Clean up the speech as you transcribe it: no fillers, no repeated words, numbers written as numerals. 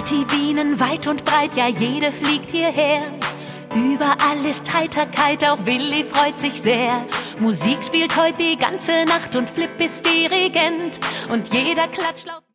Partybienen weit und breit, ja jede fliegt hierher. Überall ist Heiterkeit, auch Willi freut sich sehr. Musik spielt heute die ganze Nacht und Flip ist Dirigent und jeder klatscht laut.